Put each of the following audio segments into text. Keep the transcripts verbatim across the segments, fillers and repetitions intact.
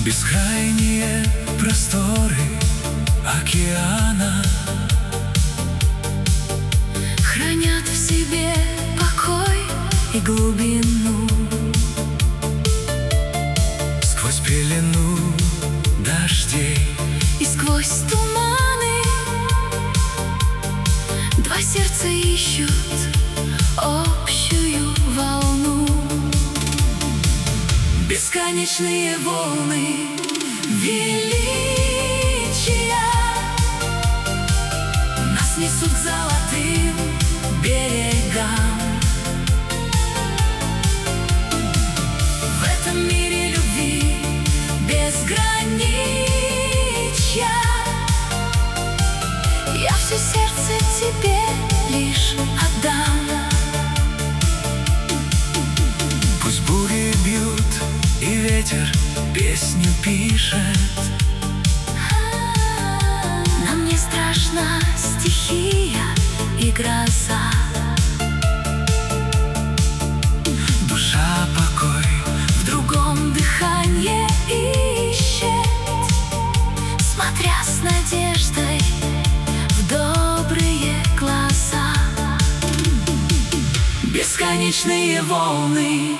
Бескрайние просторы океана хранят в себе покой и глубину. Сквозь пелену дождей И сквозь туманы два сердца ищут общую волну. Бесконечные волны величия нас несут к золотым берегам. В этом мире любви безграничья я все сердце тебе лишь отдам. Пусть бури бьют и ветер песню пишет, нам не страшна стихия и гроза. душа покой В другом дыханье ищет, смотря с надеждой в добрые глаза. Бесконечные волны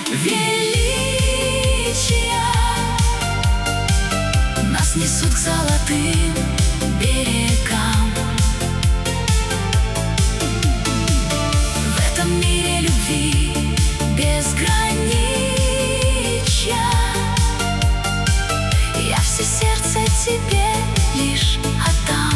величия нас несут к золотым берегам. В этом мире любви безграничья я все сердце тебе лишь отдам.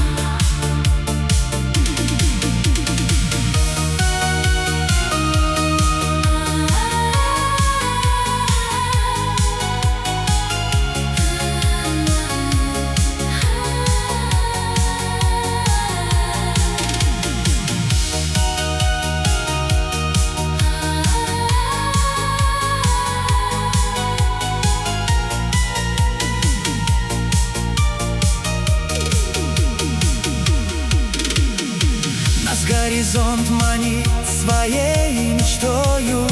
горизонт манит своей мечтою,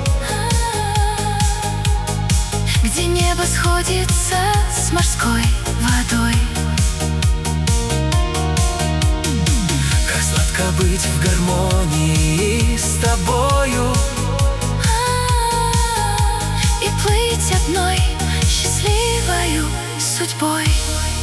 где небо сходится с морской водой. как сладко быть в гармонии с тобою И плыть одной счастливою судьбой.